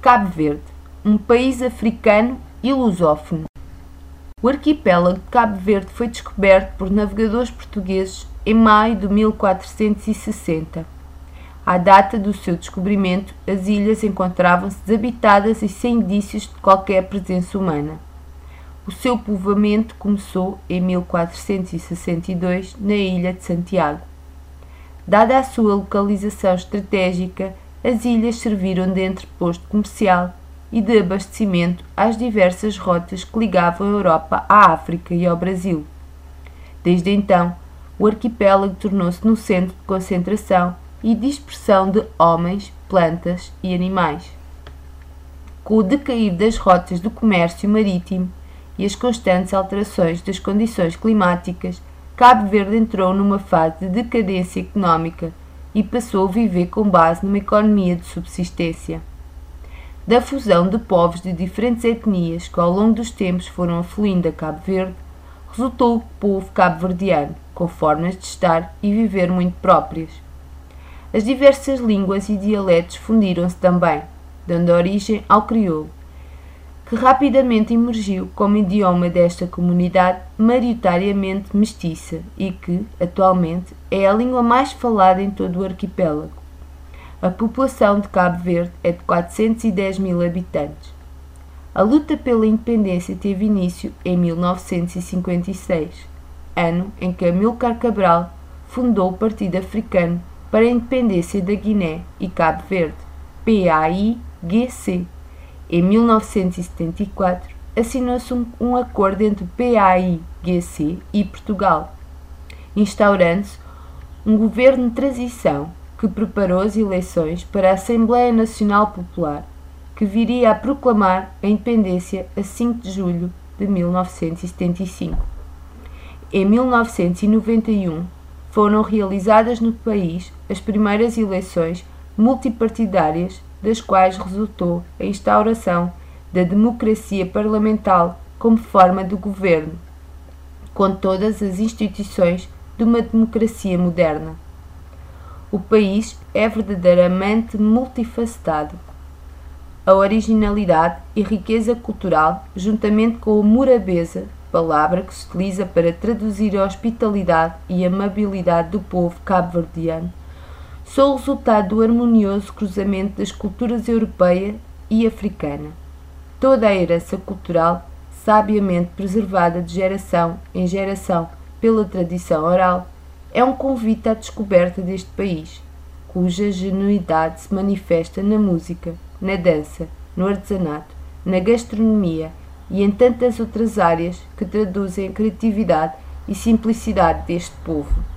Cabo Verde, um país africano e lusófono. O arquipélago de Cabo Verde foi descoberto por navegadores portugueses em maio de 1460. À data do seu descobrimento, as ilhas encontravam-se desabitadas e sem indícios de qualquer presença humana. O seu povoamento começou em 1462 na ilha de Santiago. Dada a sua localização estratégica, as ilhas serviram de entreposto comercial e de abastecimento às diversas rotas que ligavam a Europa à África e ao Brasil. Desde então, o arquipélago tornou-se no centro de concentração e dispersão de homens, plantas e animais. Com o decair das rotas do comércio marítimo e as constantes alterações das condições climáticas, Cabo Verde entrou numa fase de decadência económica e passou a viver com base numa economia de subsistência. Da fusão de povos de diferentes etnias que ao longo dos tempos foram afluindo a Cabo Verde, resultou o povo cabo-verdiano, com formas de estar e viver muito próprias. As diversas línguas e dialetos fundiram-se também, dando origem ao crioulo, que rapidamente emergiu como idioma desta comunidade maioritariamente mestiça e que, atualmente, é a língua mais falada em todo o arquipélago. A população de Cabo Verde é de 410 mil habitantes. A luta pela independência teve início em 1956, ano em que Amílcar Cabral fundou o Partido Africano para a Independência da Guiné e Cabo Verde, PAIGC. Em 1974, assinou-se um acordo entre o PAIGC e Portugal, instaurando-se um governo de transição que preparou as eleições para a Assembleia Nacional Popular, que viria a proclamar a independência a 5 de julho de 1975. Em 1991, foram realizadas no país as primeiras eleições multipartidárias, das quais resultou a instauração da democracia parlamentar como forma de governo, com todas as instituições de uma democracia moderna. O país é verdadeiramente multifacetado. A originalidade e riqueza cultural, juntamente com a morabeza, palavra que se utiliza para traduzir a hospitalidade e amabilidade do povo cabo-verdiano, são o resultado do harmonioso cruzamento das culturas europeia e africana. Toda a herança cultural, sabiamente preservada de geração em geração pela tradição oral, é um convite à descoberta deste país, cuja genuidade se manifesta na música, na dança, no artesanato, na gastronomia e em tantas outras áreas que traduzem a criatividade e simplicidade deste povo.